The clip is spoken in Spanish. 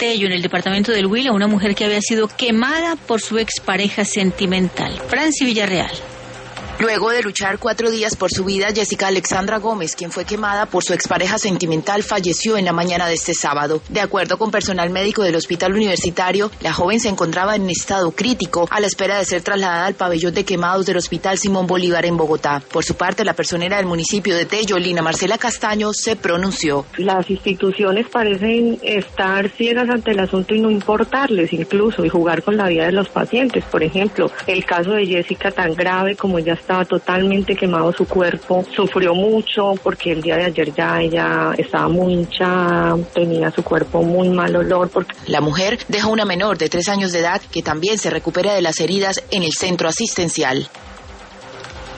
Tello, en el departamento del Huila, una mujer que había sido quemada por su expareja sentimental. Franci Villarreal. Luego de luchar 4 días por su vida, Jessica Alexandra Gómez, quien fue quemada por su expareja sentimental, falleció en la mañana de este sábado. De acuerdo con personal médico del hospital universitario, la joven se encontraba en estado crítico a la espera de ser trasladada al pabellón de quemados del Hospital Simón Bolívar en Bogotá. Por su parte, la personera del municipio de Tello, Lina Marcela Castaño, se pronunció. Las instituciones parecen estar ciegas ante el asunto y no importarles incluso, y jugar con la vida de los pacientes. Por ejemplo, el caso de Jessica, tan grave como ella estaba totalmente quemado su cuerpo, sufrió mucho porque el día de ayer ya ella estaba muy hinchada, tenía su cuerpo muy mal olor. La mujer deja una menor de 3 años de edad que también se recupera de las heridas en el centro asistencial.